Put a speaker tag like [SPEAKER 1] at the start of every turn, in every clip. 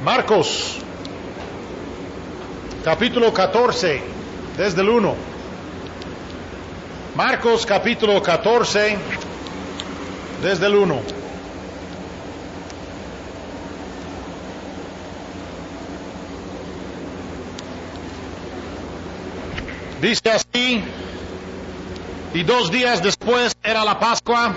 [SPEAKER 1] Marcos, capítulo 14, desde el 1. Marcos, capítulo 14, desde el 1. Dice así: y 2 días después era la Pascua,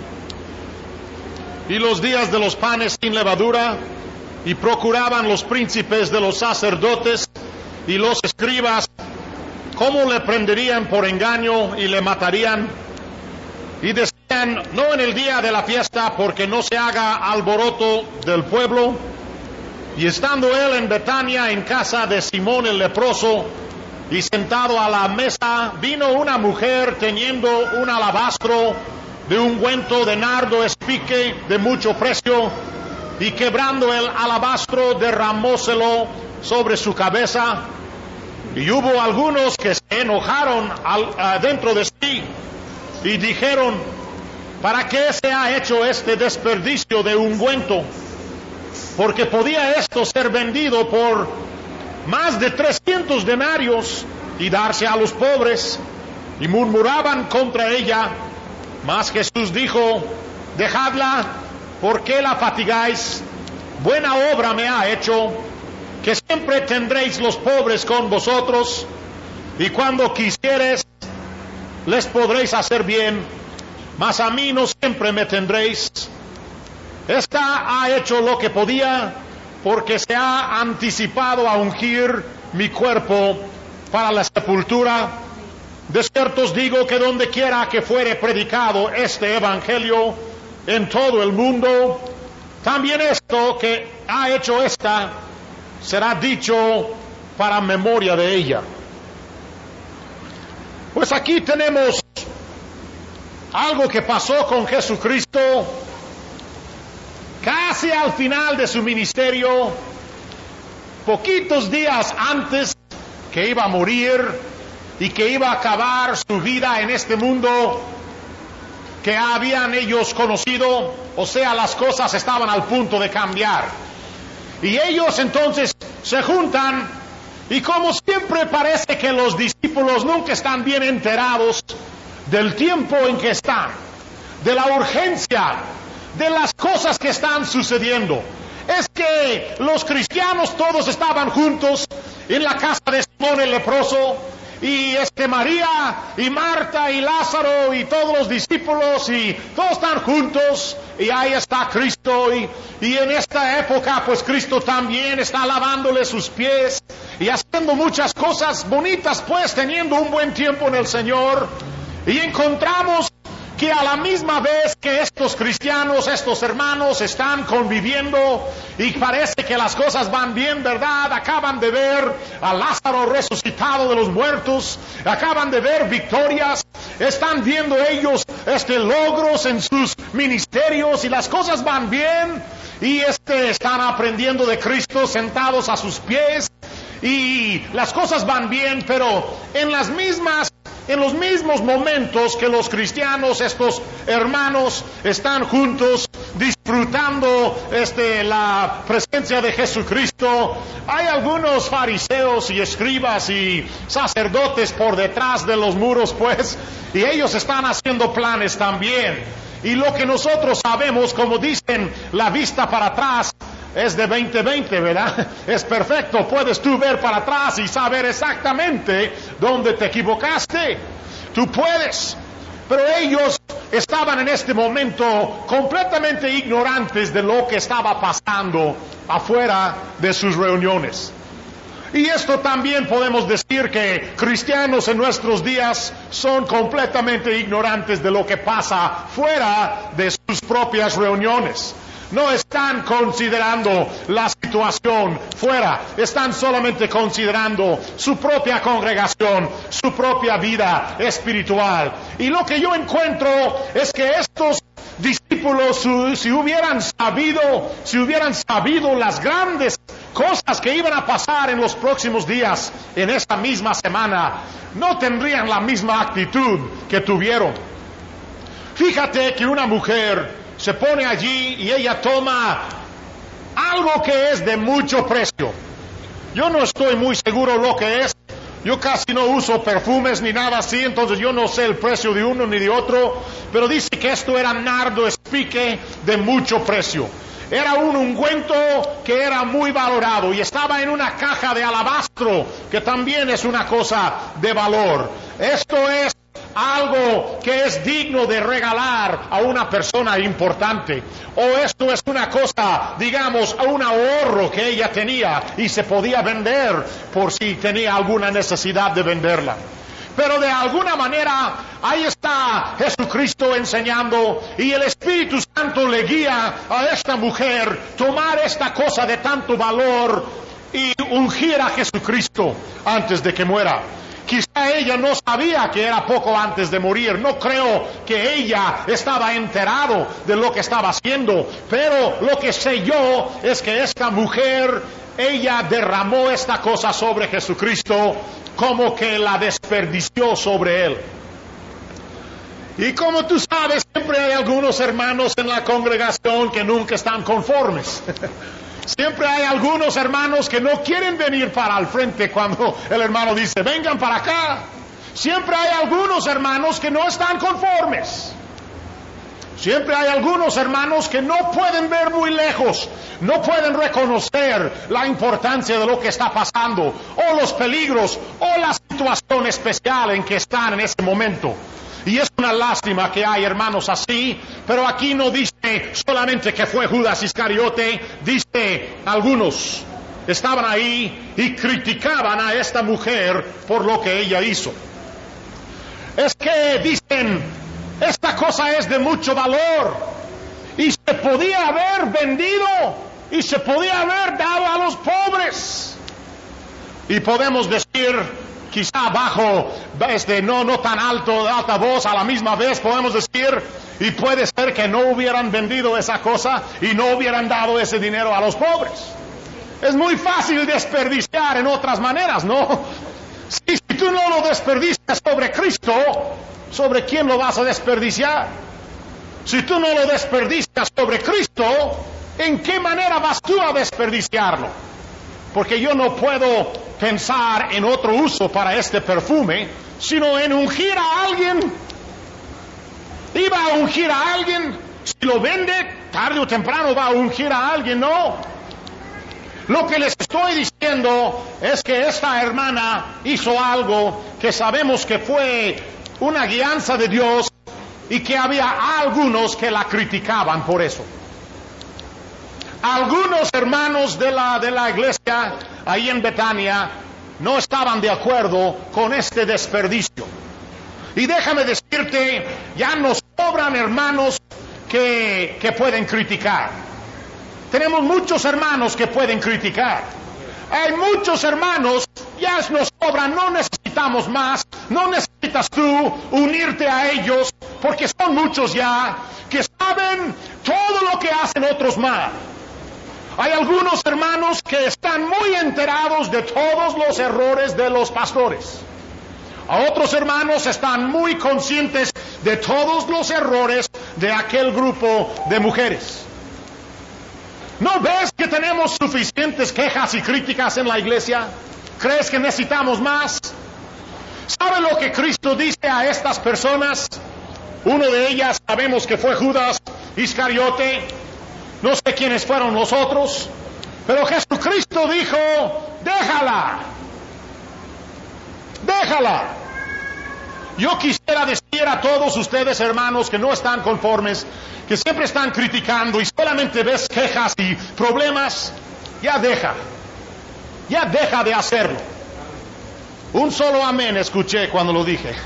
[SPEAKER 1] y los días de los panes sin levadura, y procuraban los príncipes de los sacerdotes y los escribas cómo le prenderían por engaño y le matarían. Y decían: no en el día de la fiesta, porque no se haga alboroto del pueblo. Y estando él en Betania, en casa de Simón el leproso, y sentado a la mesa, vino una mujer teniendo un alabastro de ungüento de nardo espique de mucho precio, y quebrando el alabastro derramóselo sobre su cabeza. Y hubo algunos que se enojaron dentro de sí y dijeron: ¿para qué se ha hecho este desperdicio de ungüento? Porque podía esto ser vendido por más de 300 denarios y darse a los pobres. Y murmuraban contra ella. Mas Jesús dijo: dejadla, ¿por qué la fatigáis? Buena obra me ha hecho. Que siempre tendréis los pobres con vosotros, y cuando quisieres les podréis hacer bien, mas a mí no siempre me tendréis. Esta ha hecho lo que podía, porque se ha anticipado a ungir mi cuerpo para la sepultura. De cierto os digo que donde quiera que fuere predicado este evangelio en todo el mundo, también esto que ha hecho esta será dicho para memoria de ella. Pues aquí tenemos algo que pasó con Jesucristo casi al final de su ministerio, poquitos días antes que iba a morir y que iba a acabar su vida en este mundo que habían ellos conocido. O sea, las cosas estaban al punto de cambiar. Y ellos entonces se juntan, y como siempre parece que los discípulos nunca están bien enterados del tiempo en que están, de la urgencia, de las cosas que están sucediendo. Es que los cristianos todos estaban juntos en la casa de Simón el leproso, y María y Marta y Lázaro y todos los discípulos, y todos están juntos, y ahí está Cristo, y en esta época pues Cristo también está lavándole sus pies y haciendo muchas cosas bonitas, pues teniendo un buen tiempo en el Señor. Y encontramos que a la misma vez que estos cristianos, estos hermanos están conviviendo y parece que las cosas van bien, ¿verdad? Acaban de ver a Lázaro resucitado de los muertos, acaban de ver victorias, están viendo ellos logros en sus ministerios, y las cosas van bien, y están aprendiendo de Cristo sentados a sus pies, y las cosas van bien. Pero en los mismos momentos que los cristianos, estos hermanos, están juntos disfrutando la presencia de Jesucristo, hay algunos fariseos y escribas y sacerdotes por detrás de los muros, pues, y ellos están haciendo planes también. Y lo que nosotros sabemos, como dicen, la vista para atrás es de 20/20, ¿verdad? Es perfecto, puedes tú ver para atrás y saber exactamente dónde te equivocaste. Tú puedes. Pero ellos estaban en este momento completamente ignorantes de lo que estaba pasando afuera de sus reuniones. Y esto también podemos decir que cristianos en nuestros días son completamente ignorantes de lo que pasa fuera de sus propias reuniones. No están considerando la situación fuera, están solamente considerando su propia congregación, su propia vida espiritual. Y lo que yo encuentro es que estos discípulos, si hubieran sabido las grandes cosas que iban a pasar en los próximos días, en esta misma semana, no tendrían la misma actitud que tuvieron. Fíjate que una mujer se pone allí y ella toma algo que es de mucho precio. Yo no estoy muy seguro lo que es. Yo casi no uso perfumes ni nada así, entonces yo no sé el precio de uno ni de otro, pero dice que esto era nardo espique de mucho precio. Era un ungüento que era muy valorado y estaba en una caja de alabastro, que también es una cosa de valor. Esto es algo que es digno de regalar a una persona importante. O esto es una cosa, digamos, un ahorro que ella tenía y se podía vender por si tenía alguna necesidad de venderla. Pero de alguna manera, ahí está Jesucristo enseñando y el Espíritu Santo le guía a esta mujer tomar esta cosa de tanto valor y ungir a Jesucristo antes de que muera. Quizá ella no sabía que era poco antes de morir. No creo que ella estaba enterado de lo que estaba haciendo. Pero lo que sé yo es que esta mujer, ella derramó esta cosa sobre Jesucristo como que la desperdició sobre él. Y como tú sabes, siempre hay algunos hermanos en la congregación que nunca están conformes. Siempre hay algunos hermanos que no quieren venir para el frente cuando el hermano dice, vengan para acá. Siempre hay algunos hermanos que no están conformes. Siempre hay algunos hermanos que no pueden ver muy lejos, no pueden reconocer la importancia de lo que está pasando, o los peligros, o la situación especial en que están en ese momento. Y es una lástima que hay hermanos así, pero aquí no dice solamente que fue Judas Iscariote, dice algunos estaban ahí y criticaban a esta mujer por lo que ella hizo. Es que dicen, esta cosa es de mucho valor y se podía haber vendido y se podía haber dado a los pobres. Y podemos decir, quizá bajo, no tan alta voz, a la misma vez podemos decir, y puede ser que no hubieran vendido esa cosa y no hubieran dado ese dinero a los pobres. Es muy fácil desperdiciar en otras maneras, ¿no? Si tú no lo desperdicias sobre Cristo, ¿sobre quién lo vas a desperdiciar? Si tú no lo desperdicias sobre Cristo, ¿en qué manera vas tú a desperdiciarlo? Porque yo no puedo pensar en otro uso para este perfume, sino en ungir a alguien. Iba a ungir a alguien. Si lo vende, tarde o temprano va a ungir a alguien, ¿no? Lo que les estoy diciendo es que esta hermana hizo algo que sabemos que fue una guianza de Dios y que había algunos que la criticaban por eso. Algunos hermanos de la iglesia ahí en Betania no estaban de acuerdo con este desperdicio. Y déjame decirte, ya nos sobran hermanos que pueden criticar. Tenemos muchos hermanos que pueden criticar. Hay muchos hermanos, ya nos sobran, no necesitamos más. No necesitas tú unirte a ellos, porque son muchos ya que saben todo lo que hacen otros mal. Hay algunos hermanos que están muy enterados de todos los errores de los pastores. A otros hermanos están muy conscientes de todos los errores de aquel grupo de mujeres. ¿No ves que tenemos suficientes quejas y críticas en la iglesia? ¿Crees que necesitamos más? ¿Sabe lo que Cristo dice a estas personas? Uno de ellas sabemos que fue Judas Iscariote. No sé quiénes fueron los otros, pero Jesucristo dijo, déjala. Yo quisiera decir a todos ustedes, hermanos, que no están conformes, que siempre están criticando y solamente ves quejas y problemas, ya deja de hacerlo. Un solo amén escuché cuando lo dije.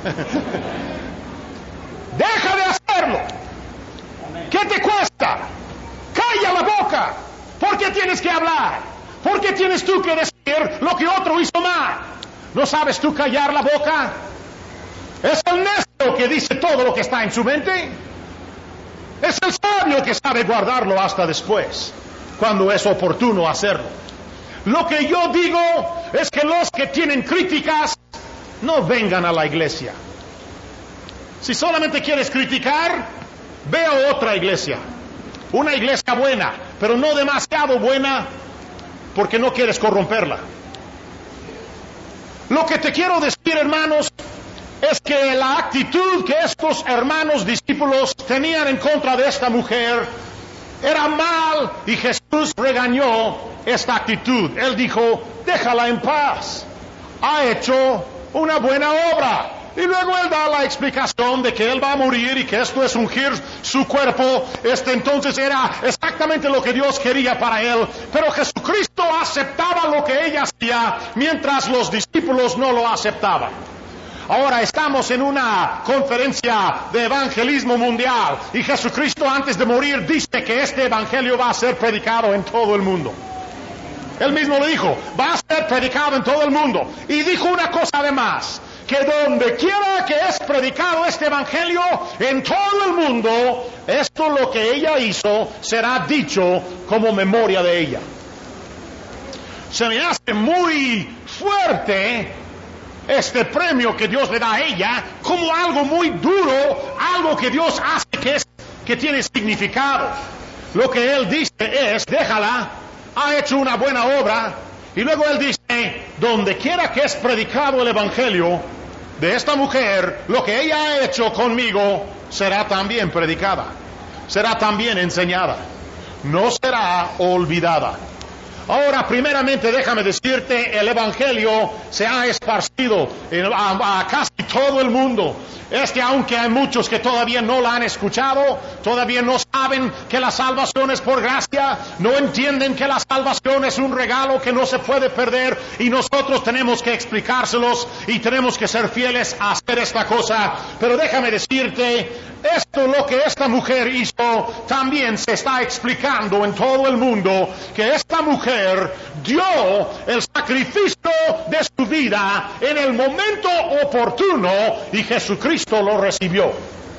[SPEAKER 1] Deja de hacerlo. ¿Qué te cuesta? Calla la boca. ¿Por qué tienes que hablar? ¿Por qué tienes tú que decir lo que otro hizo mal? ¿No sabes tú callar la boca? Es el necio que dice todo lo que está en su mente. Es el sabio que sabe guardarlo hasta después, cuando es oportuno hacerlo. Lo que yo digo es que los que tienen críticas no vengan a la iglesia. Si solamente quieres criticar, ve a otra iglesia. Una iglesia buena, pero no demasiado buena porque no quieres corromperla. Lo que te quiero decir, hermanos, es que la actitud que estos hermanos discípulos tenían en contra de esta mujer era mal, y Jesús regañó esta actitud. Él dijo: déjala en paz, ha hecho una buena obra. Y luego él da la explicación de que él va a morir y que esto es ungir su cuerpo. Entonces era exactamente lo que Dios quería para él. Pero Jesucristo aceptaba lo que ella hacía, mientras los discípulos no lo aceptaban. Ahora estamos en una conferencia de evangelismo mundial, y Jesucristo antes de morir dice que este evangelio va a ser predicado en todo el mundo. Él mismo lo dijo: va a ser predicado en todo el mundo. Y dijo una cosa además, que donde quiera que es predicado este evangelio en todo el mundo, esto lo que ella hizo será dicho como memoria de ella. Se me hace muy fuerte este premio que Dios le da a ella, como algo muy duro, algo que Dios hace que tiene significado. Lo que él dice es: déjala, ha hecho una buena obra. Y luego él dice: donde quiera que es predicado el evangelio de esta mujer, lo que ella ha hecho conmigo será también predicada, será también enseñada, no será olvidada. Ahora, primeramente, déjame decirte, el evangelio se ha esparcido a casi todo el mundo. Aunque hay muchos que todavía no la han escuchado, todavía no saben que la salvación es por gracia, no entienden que la salvación es un regalo que no se puede perder, y nosotros tenemos que explicárselos y tenemos que ser fieles a hacer esta cosa. Pero déjame decirte, lo que esta mujer hizo también se está explicando en todo el mundo, que esta mujer dio el sacrificio de su vida en el momento oportuno, y Jesucristo lo recibió.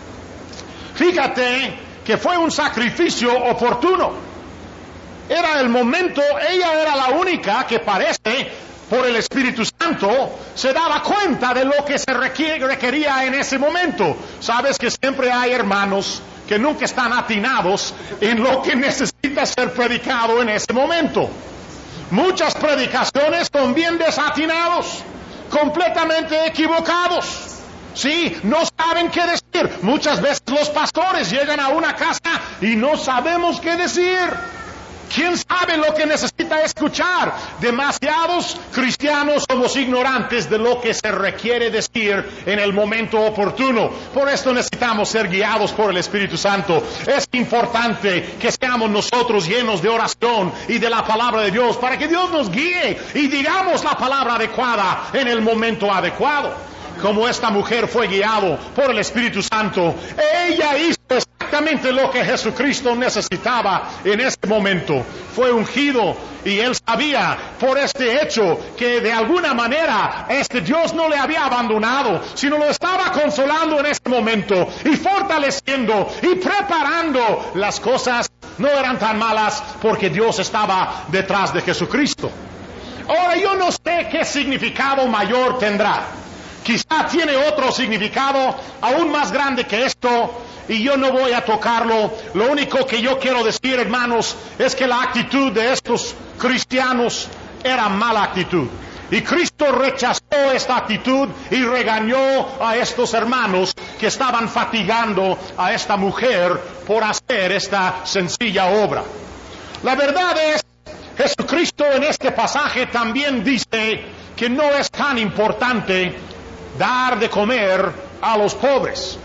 [SPEAKER 1] Fíjate que fue un sacrificio oportuno. Era el momento, ella era la única que parece, por el Espíritu Santo, se daba cuenta de lo que se requería en ese momento. Sabes que siempre hay hermanos que nunca están atinados en lo que necesita ser predicado en ese momento. Muchas predicaciones son bien desatinados, completamente equivocados. Sí, no saben qué decir. Muchas veces los pastores llegan a una casa y no sabemos qué decir. ¿Quién sabe lo que necesita escuchar? Demasiados cristianos somos ignorantes de lo que se requiere decir en el momento oportuno. Por esto necesitamos ser guiados por el Espíritu Santo. Es importante que seamos nosotros llenos de oración y de la palabra de Dios, para que Dios nos guíe y digamos la palabra adecuada en el momento adecuado. Como esta mujer fue guiado por el Espíritu Santo, ella hizo exactamente lo que Jesucristo necesitaba en ese momento. Fue ungido, y él sabía por este hecho que de alguna manera Dios no le había abandonado, sino lo estaba consolando en este momento y fortaleciendo y preparando. Las cosas no eran tan malas porque Dios estaba detrás de Jesucristo. Ahora, yo no sé qué significado mayor tendrá. Quizá tiene otro significado aún más grande que esto, y yo no voy a tocarlo. Lo único que yo quiero decir, hermanos, es que la actitud de estos cristianos era mala actitud. Y Cristo rechazó esta actitud y regañó a estos hermanos que estaban fatigando a esta mujer por hacer esta sencilla obra. La verdad es, Jesucristo en este pasaje también dice que no es tan importante dar de comer a los pobres.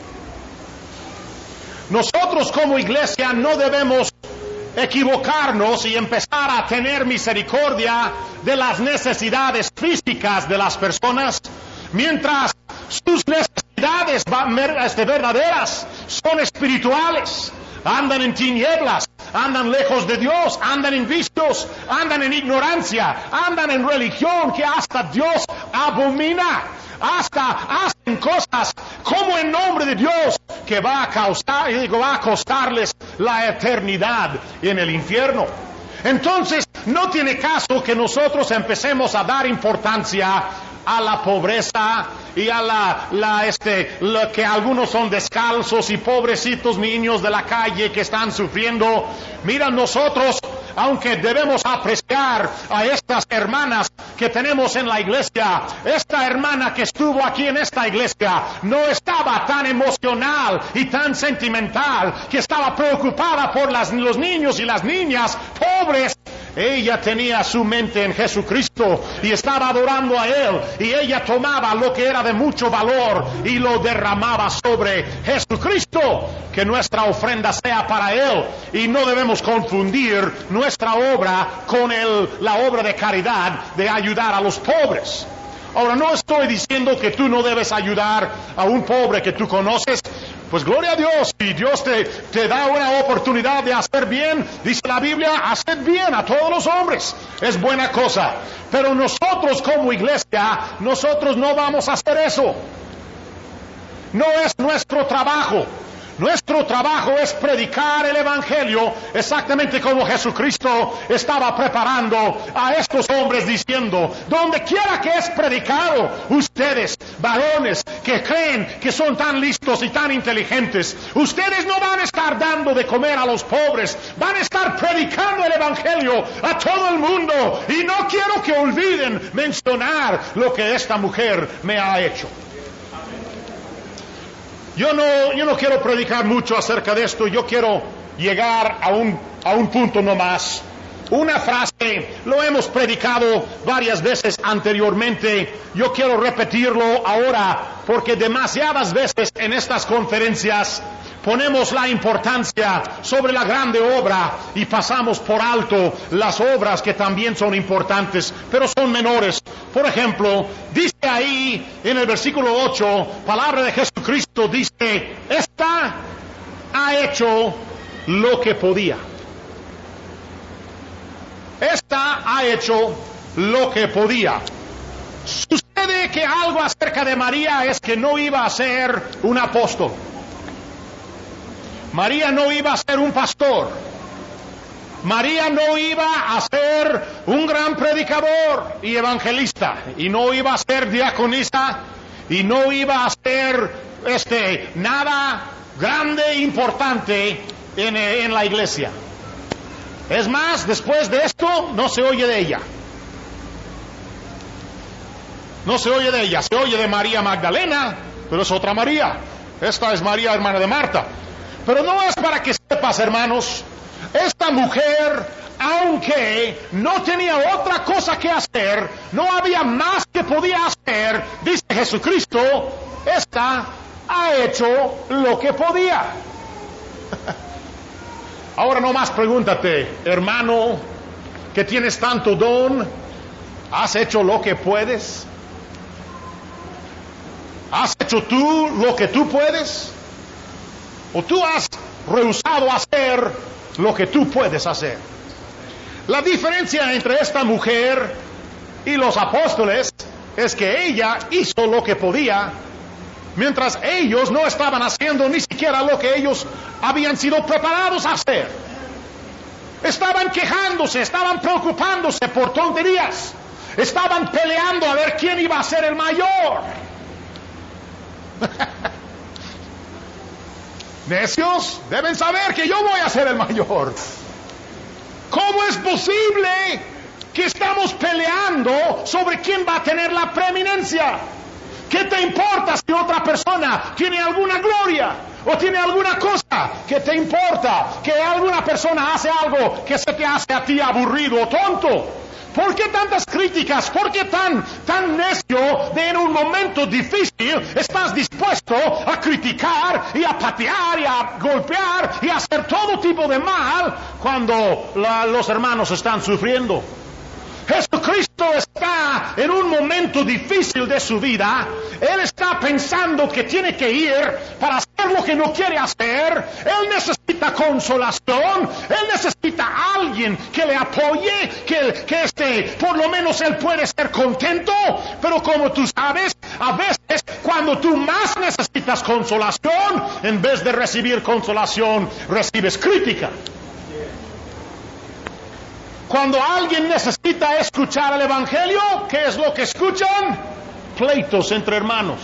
[SPEAKER 1] Nosotros como iglesia no debemos equivocarnos y empezar a tener misericordia de las necesidades físicas de las personas, mientras sus necesidades verdaderas son espirituales. Andan en tinieblas, andan lejos de Dios, andan en vicios, andan en ignorancia, andan en religión que hasta Dios abomina. Hasta hacen cosas como en nombre de Dios que va a costarles la eternidad en el infierno. Entonces, no tiene caso que nosotros empecemos a dar importancia a la pobreza y a lo que algunos son descalzos y pobrecitos niños de la calle que están sufriendo. Mira, nosotros, aunque debemos apreciar a estas hermanas que tenemos en la iglesia, esta hermana que estuvo aquí en esta iglesia no estaba tan emocional y tan sentimental, que estaba preocupada por los niños y las niñas pobres. Ella tenía su mente en Jesucristo y estaba adorando a Él, y ella tomaba lo que era de mucho valor y lo derramaba sobre Jesucristo. Que nuestra ofrenda sea para Él, y no debemos confundir nuestra obra con la obra de caridad de ayudar a los pobres. Ahora, no estoy diciendo que tú no debes ayudar a un pobre que tú conoces. Pues gloria a Dios, si Dios te da una oportunidad de hacer bien, dice la Biblia, haced bien a todos los hombres. Es buena cosa. Pero nosotros como iglesia, nosotros no vamos a hacer eso. No es nuestro trabajo. Nuestro trabajo es predicar el Evangelio exactamente como Jesucristo estaba preparando a estos hombres, diciendo: donde quiera que es predicado, ustedes, varones que creen que son tan listos y tan inteligentes, ustedes no van a estar dando de comer a los pobres, van a estar predicando el Evangelio a todo el mundo. Y no quiero que olviden mencionar lo que esta mujer me ha hecho. Yo no quiero predicar mucho acerca de esto. Yo quiero llegar a un punto nomás. Una frase, lo hemos predicado varias veces anteriormente. Yo quiero repetirlo ahora, porque demasiadas veces en estas conferencias ponemos la importancia sobre la grande obra y pasamos por alto las obras que también son importantes, pero son menores. Por ejemplo, dice ahí en el versículo 8, palabra de Jesucristo, dice: esta ha hecho lo que podía. Esta ha hecho lo que podía. Sucede que algo acerca de María es que no iba a ser un apóstol. María no iba a ser un pastor. María no iba a ser un gran predicador y evangelista. Y no iba a ser diaconisa. Y no iba a ser nada grande e importante en la iglesia. Es más, después de esto no se oye de ella. No se oye de ella. Se oye de María Magdalena, pero es otra María. Esta es María, hermana de Marta. Pero no es para que sepas, hermanos, esta mujer, aunque no tenía otra cosa que hacer, no había más que podía hacer, dice Jesucristo, esta ha hecho lo que podía. Ahora nomás pregúntate, hermano, que tienes tanto don, ¿has hecho lo que puedes? ¿Has hecho tú lo que tú puedes? ¿O tú has rehusado hacer lo que tú puedes hacer? La diferencia entre esta mujer y los apóstoles es que ella hizo lo que podía, mientras ellos no estaban haciendo ni siquiera lo que ellos habían sido preparados a hacer. Estaban quejándose, estaban preocupándose por tonterías, estaban peleando a ver quién iba a ser el mayor. Necios, deben saber que yo voy a ser el mayor. ¿Cómo es posible que estamos peleando sobre quién va a tener la preeminencia? ¿Qué te importa si otra persona tiene alguna gloria o tiene alguna cosa? ¿Qué te importa que alguna persona hace algo que se te hace a ti aburrido o tonto? ¿Por qué tantas críticas? ¿Por qué tan necio de en un momento difícil estás dispuesto a criticar y a patear y a golpear y a hacer todo tipo de mal cuando los hermanos están sufriendo? Jesucristo está en un momento difícil de su vida. Él está pensando que tiene que ir para hacer lo que no quiere hacer. Él necesita consolación. Él necesita a alguien que le apoye, que por lo menos él puede ser contento. Pero como tú sabes, a veces cuando tú más necesitas consolación, en vez de recibir consolación, recibes crítica. Cuando alguien necesita escuchar el Evangelio, ¿qué es lo que escuchan? pleitos entre hermanos.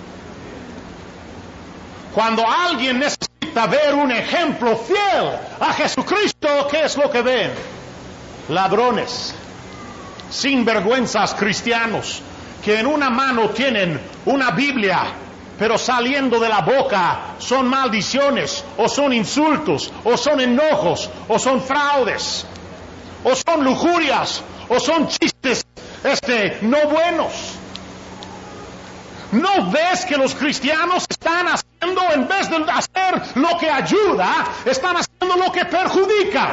[SPEAKER 1] Cuando alguien necesita ver un ejemplo fiel a Jesucristo, ¿qué es lo que ven? Ladrones, sinvergüenzas cristianos, que en una mano tienen una Biblia, pero saliendo de la boca son maldiciones, o son insultos, o son enojos, o son fraudes, o son lujurias, o son chistes no buenos. ¿No ves que los cristianos están haciendo, en vez de hacer lo que ayuda, están haciendo lo que perjudica?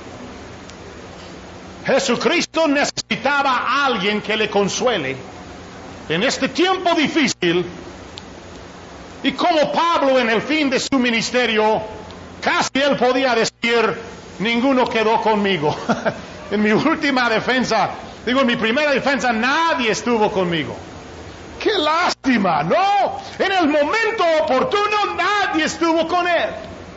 [SPEAKER 1] Jesucristo necesitaba a alguien que le consuele en este tiempo difícil. Y como Pablo en el fin de su ministerio, casi él podía decir, ninguno quedó conmigo. En mi última defensa, en mi primera defensa, nadie estuvo conmigo. ¡Qué lástima! No, en el momento oportuno nadie estuvo con él.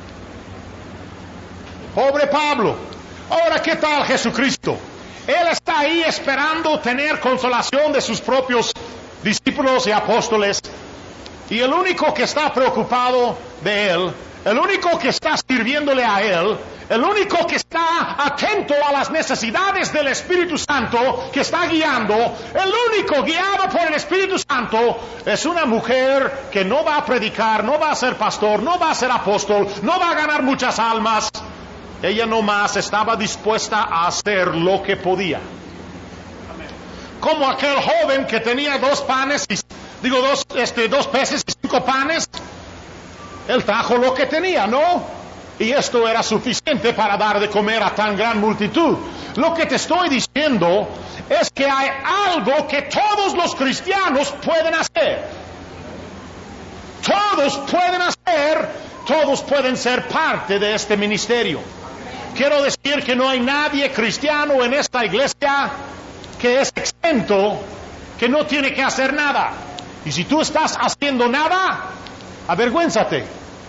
[SPEAKER 1] Pobre Pablo. Ahora, ¿qué tal Jesucristo? Él está ahí esperando tener consolación de sus propios discípulos y apóstoles. Y el único que está preocupado de él, el único que está sirviéndole a él, el único que está atento a las necesidades del Espíritu Santo, que está guiando, el único guiado por el Espíritu Santo, es una mujer que no va a predicar, no va a ser pastor, no va a ser apóstol, no va a ganar muchas almas. Ella nomás estaba dispuesta a hacer lo que podía. Como aquel joven que tenía 2 peces y 5 panes. Él trajo lo que tenía, ¿no? Y esto era suficiente para dar de comer a tan gran multitud. Lo que te estoy diciendo es que hay algo que todos los cristianos pueden hacer. Todos pueden hacer, todos pueden ser parte de este ministerio. Quiero decir que no hay nadie cristiano en esta iglesia que es exento, que no tiene que hacer nada. Y si tú estás haciendo nada, avergüénzate.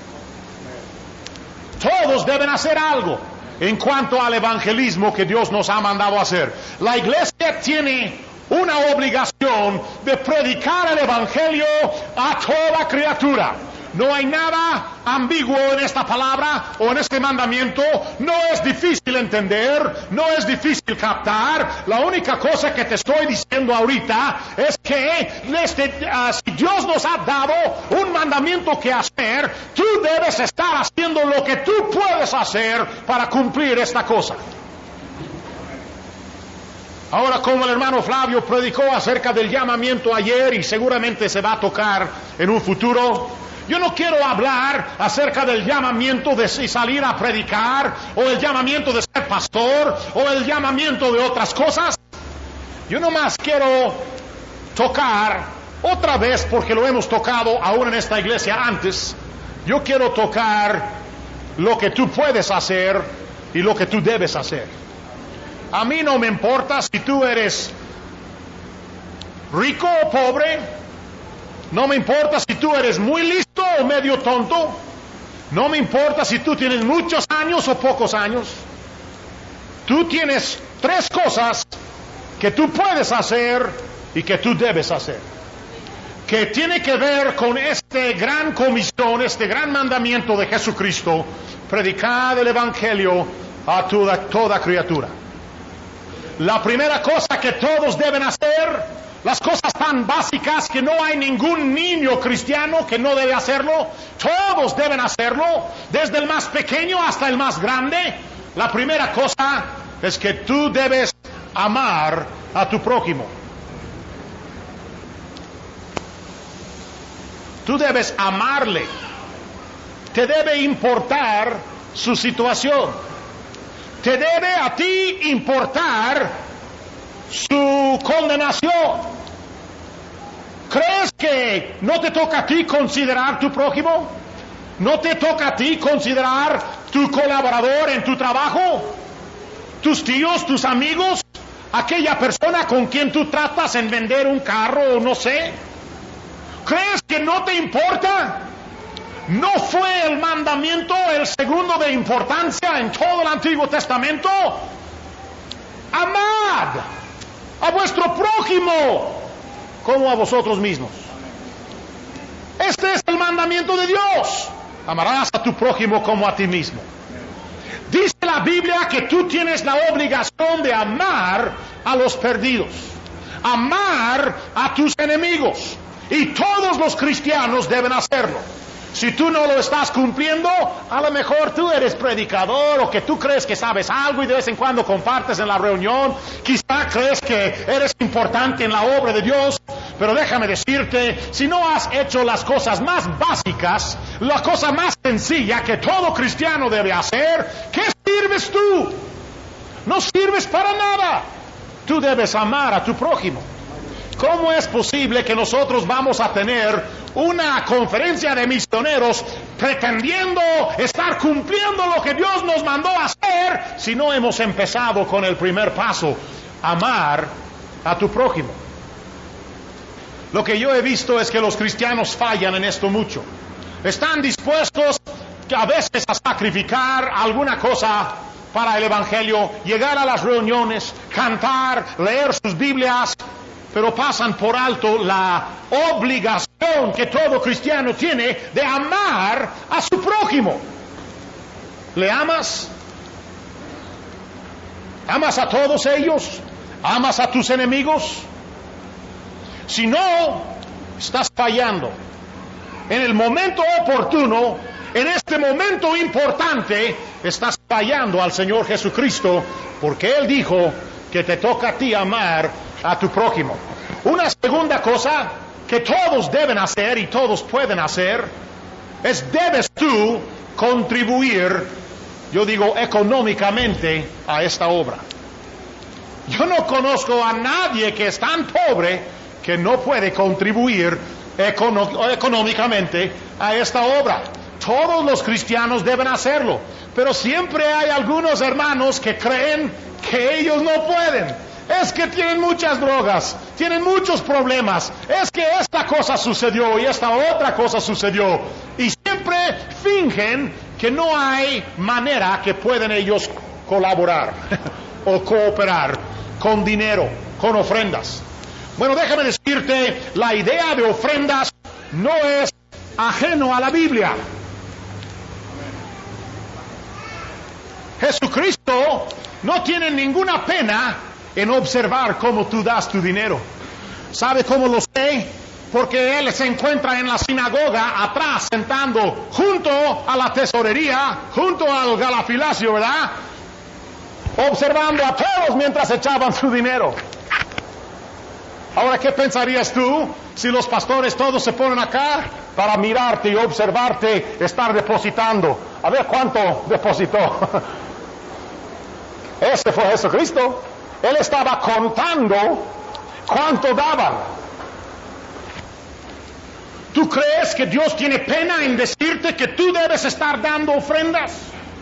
[SPEAKER 1] Todos deben hacer algo en cuanto al evangelismo que Dios nos ha mandado hacer. La iglesia tiene una obligación de predicar el evangelio a toda criatura. No hay nada ambiguo en esta palabra o en este mandamiento. No es difícil entender, no es difícil captar. La única cosa que te estoy diciendo ahorita es que si Dios nos ha dado un mandamiento que hacer, tú debes estar haciendo lo que tú puedes hacer para cumplir esta cosa. Ahora, como el hermano Flavio predicó acerca del llamamiento ayer y seguramente se va a tocar en un futuro, yo no quiero hablar acerca del llamamiento de salir a predicar, o el llamamiento de ser pastor, o el llamamiento de otras cosas. Yo nomás quiero tocar otra vez, porque lo hemos tocado aún en esta iglesia antes. Yo quiero tocar lo que tú puedes hacer y lo que tú debes hacer. A mí no me importa si tú eres rico o pobre. No me importa si tú eres muy listo o medio tonto. No me importa si tú tienes muchos años o pocos años. Tú tienes 3 cosas que tú puedes hacer y que tú debes hacer, que tiene que ver con esta gran comisión, este gran mandamiento de Jesucristo: predicar el evangelio a toda criatura. La primera cosa que todos deben hacer, las cosas tan básicas que no hay ningún niño cristiano que no debe hacerlo, todos deben hacerlo, desde el más pequeño hasta el más grande. La primera cosa es que tú debes amar a tu prójimo. Tú debes amarle. Te debe importar su situación. Te debe a ti importar su condenación. ¿Crees que no te toca a ti considerar tu prójimo? ¿No te toca a ti considerar tu colaborador en tu trabajo? ¿Tus tíos, tus amigos? ¿Aquella persona con quien tú tratas en vender un carro o no sé? ¿Crees que no te importa? ¿No fue el mandamiento el segundo de importancia en todo el Antiguo Testamento? Amad a vuestro prójimo como a vosotros mismos. Este es el mandamiento de Dios. Amarás a tu prójimo como a ti mismo. Dice la Biblia que tú tienes la obligación de amar a los perdidos, amar a tus enemigos, y todos los cristianos deben hacerlo. Si tú no lo estás cumpliendo, a lo mejor tú eres predicador o que tú crees que sabes algo y de vez en cuando compartes en la reunión, quizá crees que eres importante en la obra de Dios, pero déjame decirte, si no has hecho las cosas más básicas, la cosa más sencilla que todo cristiano debe hacer, ¿qué sirves tú? No sirves para nada. Tú debes amar a tu prójimo. ¿Cómo es posible que nosotros vamos a tener una conferencia de misioneros pretendiendo estar cumpliendo lo que Dios nos mandó a hacer si no hemos empezado con el primer paso, amar a tu prójimo? Lo que yo he visto es que los cristianos fallan en esto mucho. Están dispuestos a veces a sacrificar alguna cosa para el Evangelio, llegar a las reuniones, cantar, leer sus Biblias, pero pasan por alto la obligación que todo cristiano tiene de amar a su prójimo. ¿Le amas? ¿Amas a todos ellos? ¿Amas a tus enemigos? Si no, estás fallando. En el momento oportuno, en este momento importante, estás fallando al Señor Jesucristo, porque Él dijo que te toca a ti amar a tu prójimo. Una segunda cosa que todos deben hacer y todos pueden hacer es debes tú contribuir, yo digo económicamente, a esta obra. Yo no conozco a nadie que es tan pobre que no puede contribuir económicamente a esta obra. Todos los cristianos deben hacerlo, pero siempre hay algunos hermanos que creen que ellos no pueden. Es que tienen muchas drogas, tienen muchos problemas, es que esta cosa sucedió y esta otra cosa sucedió, y siempre fingen que no hay manera que pueden ellos colaborar o cooperar con dinero, con ofrendas. Bueno, déjame decirte, la idea de ofrendas no es ajeno a la Biblia. Jesucristo no tiene ninguna pena en observar cómo tú das tu dinero. ¿Sabe cómo lo sé? Porque Él se encuentra en la sinagoga atrás, sentando junto a la tesorería, junto al galafilacio, ¿verdad? Observando a todos mientras echaban su dinero. Ahora, ¿qué pensarías tú si los pastores todos se ponen acá para mirarte y observarte estar depositando? A ver cuánto depositó. Ese fue Jesucristo. Él estaba contando cuánto daban. ¿Tú crees que Dios tiene pena en decirte que tú debes estar dando ofrendas?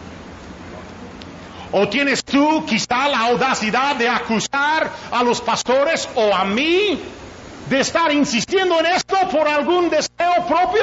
[SPEAKER 1] ¿O tienes tú quizá la audacidad de acusar a los pastores o a mí de estar insistiendo en esto por algún deseo propio?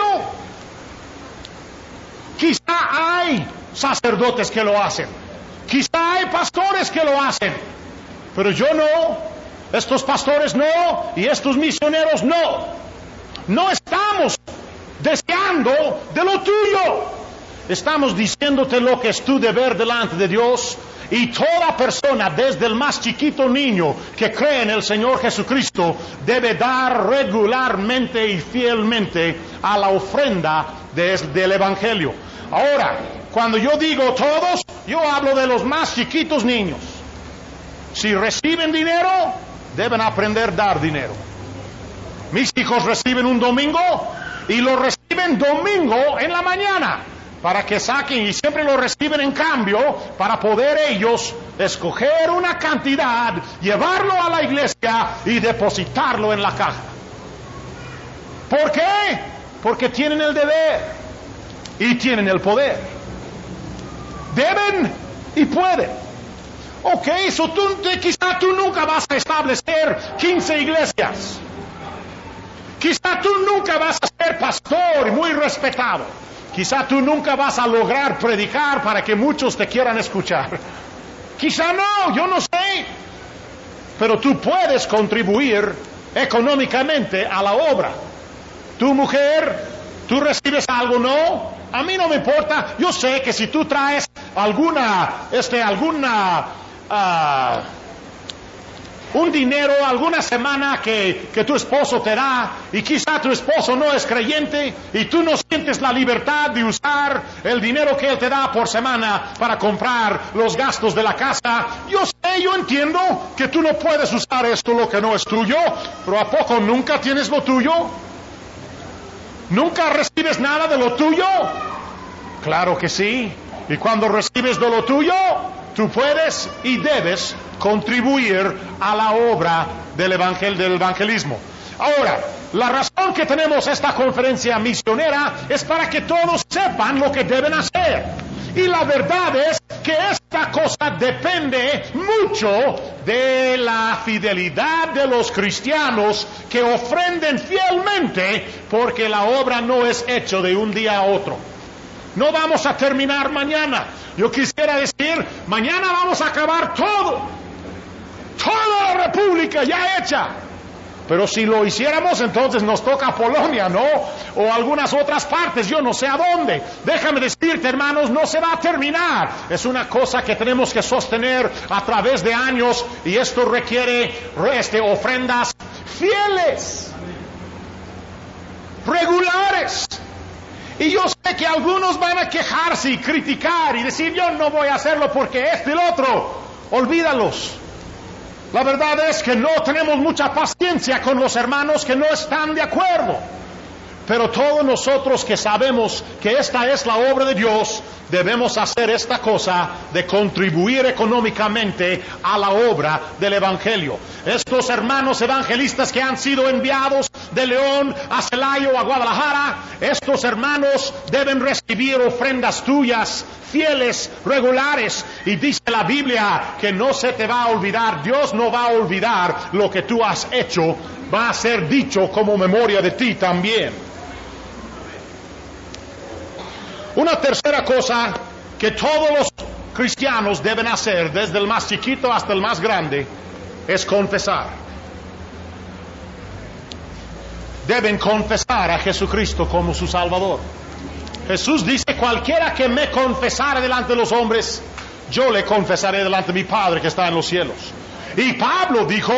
[SPEAKER 1] Quizá hay sacerdotes que lo hacen, quizá hay pastores que lo hacen, pero yo no, estos pastores no, y estos misioneros no. No estamos deseando de lo tuyo. Estamos diciéndote lo que es tu deber delante de Dios, y toda persona, desde el más chiquito niño que cree en el Señor Jesucristo, debe dar regularmente y fielmente a la ofrenda del Evangelio. Ahora, cuando yo digo todos, yo hablo de los más chiquitos niños. Si reciben dinero, deben aprender a dar dinero. Mis hijos reciben un domingo y lo reciben domingo en la mañana para que saquen, y siempre lo reciben en cambio para poder ellos escoger una cantidad, llevarlo a la iglesia y depositarlo en la caja. ¿Por qué? Porque tienen el deber y tienen el poder. Deben y pueden. Ok, quizá tú nunca vas a establecer 15 iglesias. Quizá tú nunca vas a ser pastor y muy respetado. Quizá tú nunca vas a lograr predicar para que muchos te quieran escuchar. Quizá no, yo no sé. Pero tú puedes contribuir económicamente a la obra. Tu mujer, tú recibes algo, ¿no? A mí no me importa. Yo sé que si tú traes un dinero, alguna semana que tu esposo te da, y quizá tu esposo no es creyente, y tú no sientes la libertad de usar el dinero que él te da por semana para comprar los gastos de la casa. Yo entiendo que tú no puedes usar esto, lo que no es tuyo, pero ¿a poco nunca tienes lo tuyo? ¿Nunca recibes nada de lo tuyo? Claro que sí. Y cuando recibes de lo tuyo, tú puedes y debes contribuir a la obra del evangelismo. Ahora, la razón que tenemos esta conferencia misionera es para que todos sepan lo que deben hacer. Y la verdad es que esta cosa depende mucho de la fidelidad de los cristianos que ofrenden fielmente, porque la obra no es hecha de un día a otro. No vamos a terminar mañana. Yo quisiera decir, mañana vamos a acabar toda la república ya hecha. Pero si lo hiciéramos, entonces nos toca Polonia, ¿no? O algunas otras partes, yo no sé a dónde. Déjame decirte, hermanos, no se va a terminar. Es una cosa que tenemos que sostener a través de años, y esto requiere ofrendas fieles, regulares. Y yo sé que algunos van a quejarse y criticar y decir, yo no voy a hacerlo porque esto y el otro. Olvídalos. La verdad es que no tenemos mucha paciencia con los hermanos que no están de acuerdo. Pero todos nosotros que sabemos que esta es la obra de Dios, debemos hacer esta cosa de contribuir económicamente a la obra del Evangelio. Estos hermanos evangelistas que han sido enviados de León a Celaya o a Guadalajara, estos hermanos deben recibir ofrendas tuyas, fieles, regulares. Y dice la Biblia que no se te va a olvidar, Dios no va a olvidar lo que tú has hecho, va a ser dicho como memoria de ti también. Una tercera cosa que todos los cristianos deben hacer, desde el más chiquito hasta el más grande, es confesar. Deben confesar a Jesucristo como su Salvador. Jesús dice, cualquiera que me confesare delante de los hombres, yo le confesaré delante de mi Padre que está en los cielos. Y Pablo dijo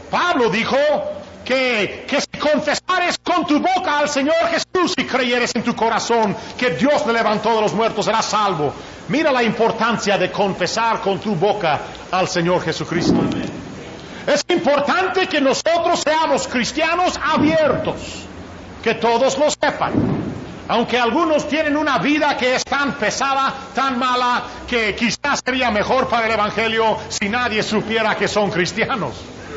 [SPEAKER 1] que si confesares con tu boca al Señor Jesús y creyeres en tu corazón que Dios le levantó de los muertos, serás salvo. Mira la importancia de confesar con tu boca al Señor Jesucristo. Es importante que nosotros seamos cristianos abiertos, que todos lo sepan. Aunque algunos tienen una vida que es tan pesada, tan mala, que quizás sería mejor para el Evangelio si nadie supiera que son cristianos.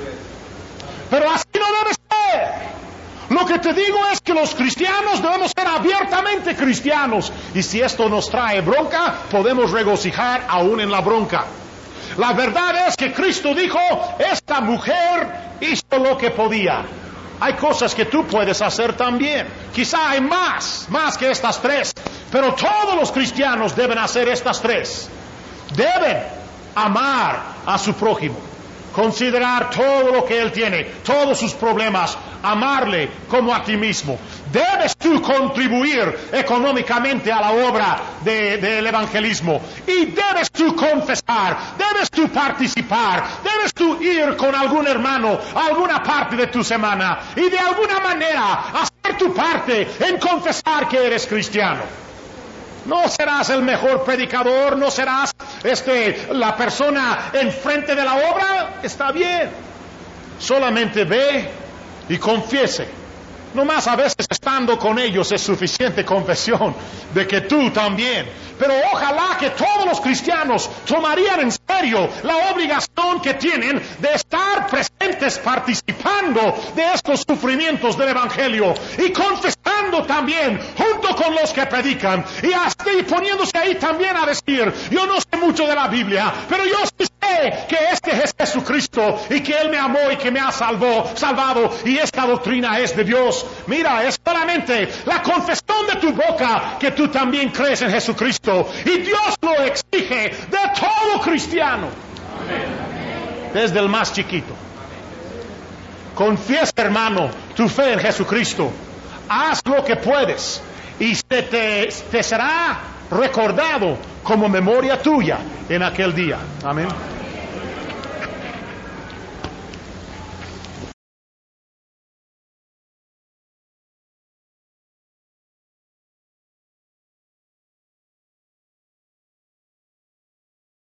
[SPEAKER 1] Pero así no debe ser. Lo que te digo es que los cristianos debemos ser abiertamente cristianos. Y si esto nos trae bronca, podemos regocijar aún en la bronca. La verdad es que Cristo dijo, esta mujer hizo lo que podía. Hay cosas que tú puedes hacer también. Quizá hay más que estas tres. Pero todos los cristianos deben hacer estas tres. Deben amar a su prójimo. Considerar todo lo que él tiene, todos sus problemas, amarle como a ti mismo. Debes tú contribuir económicamente a la obra del evangelismo. Y debes tú confesar, debes tú participar, debes tú ir con algún hermano a alguna parte de tu semana y de alguna manera hacer tu parte en confesar que eres cristiano. No serás el mejor predicador, no serás la persona enfrente de la obra, está bien. Solamente ve y confiese. Nomás a veces estando con ellos es suficiente confesión de que tú también. Pero ojalá que todos los cristianos tomarían en serio la obligación que tienen de estar presentes participando de estos sufrimientos del Evangelio y confesando también junto con los que predican y poniéndose ahí también a decir, yo no sé mucho de la Biblia, pero yo sí sé que este es Jesucristo y que Él me amó y que me ha salvado y esta doctrina es de Dios. Mira, es solamente la confesión de tu boca que tú también crees en Jesucristo. Y Dios lo exige de todo cristiano. Desde el más chiquito. Confiesa, hermano, tu fe en Jesucristo. Haz lo que puedes y te será recordado como memoria tuya en aquel día. Amén.